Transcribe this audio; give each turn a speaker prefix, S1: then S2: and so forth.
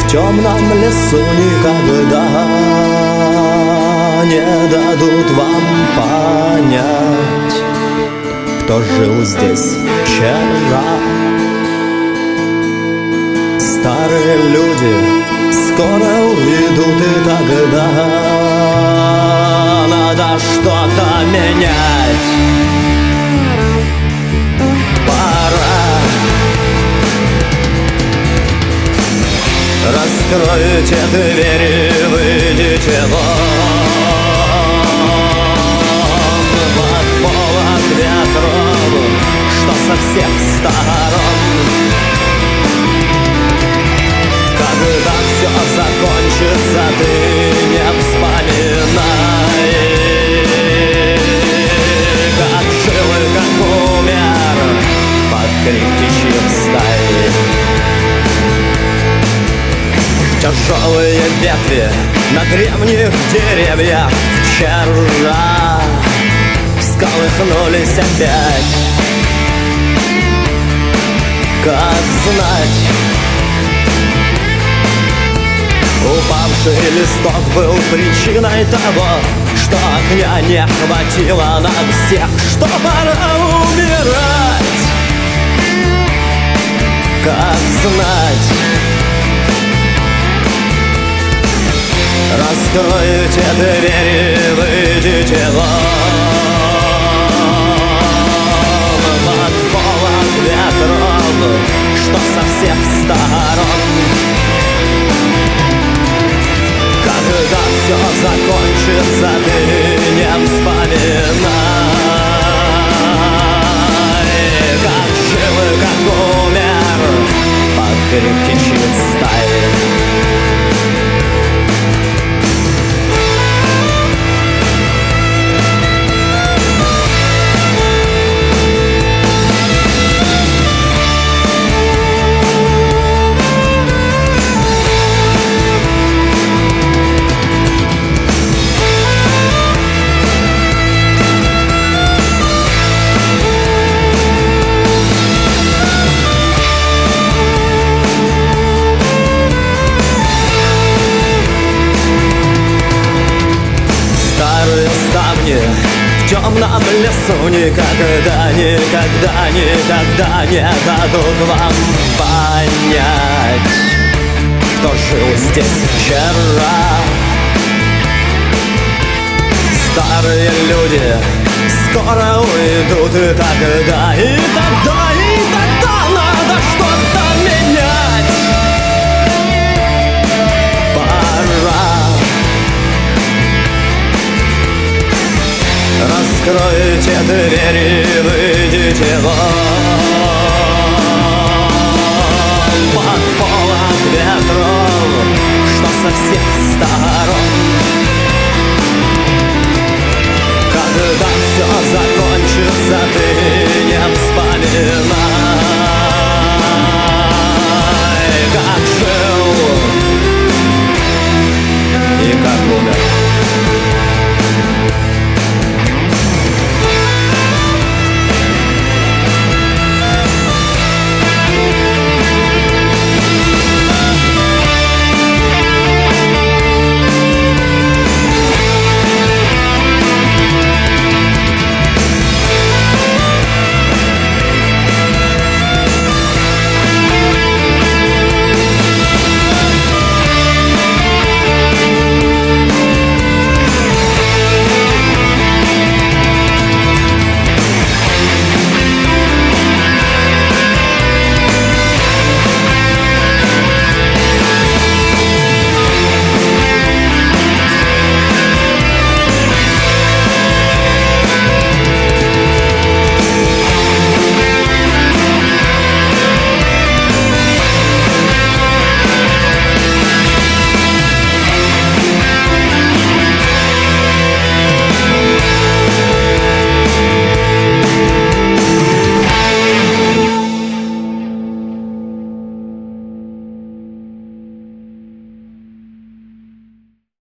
S1: темном лесу никогда не дадут вам понять, кто жил здесь вчера. Старые люди скоро уйдут, и тогда надо что-то менять. Раскройте двери, выйдите вон под полок ветров, что со всех сторон. Когда все закончится, ты не вспоминай, как жил и как умер под крик птичьих стай. Тяжелые ветви на древних деревьях вчера всколыхнулись опять. Как знать, упавший листок был причиной того, что огня не хватило на всех, что пора умирать. Как знать, раскройте двери, выйдите вон под полок ветров, что со всех сторон. Когда все закончится, ты не вспоминай, как жил и как умер под крик птичьих стай. В темном лесу никогда, никогда, никогда не дадут вам понять, кто жил здесь вчера. Старые люди скоро уйдут, и тогда, и тогда, и тогда надо что-то менять. Пора. Раскройте двери, выйдите вон под полок ветров, что со всех сторон.